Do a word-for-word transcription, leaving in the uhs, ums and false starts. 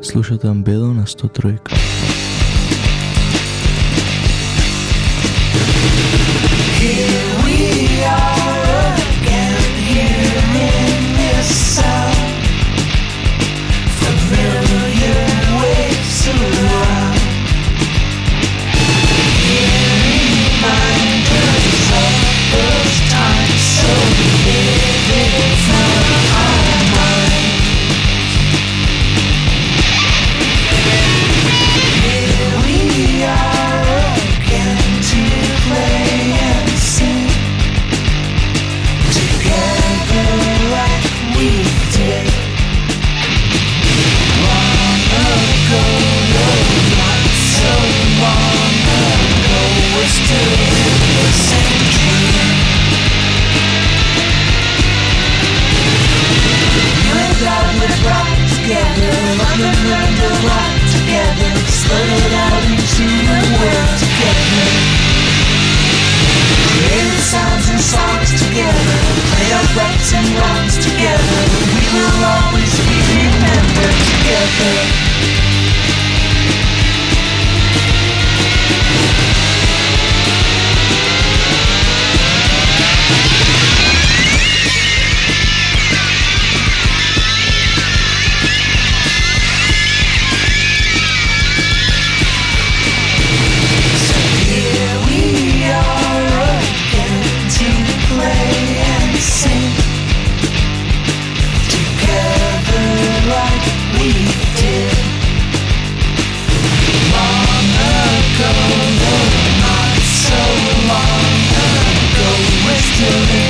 Slušate Ambedo na sto tri. Here we are again, here in this sound. Familiar waves around. Here reminders of those times so vivid from our minds. Here we are again to play and sing together like we did long ago. No, not so long ago. We're still in the same dream. You and I would rock together, love and learn to rock together, started out into the world together. Created sounds and songs together, play our rights and wrongs together. We will always be remembered together. So here we are again to play and sing together like we did long ago. No, not so long ago. We're still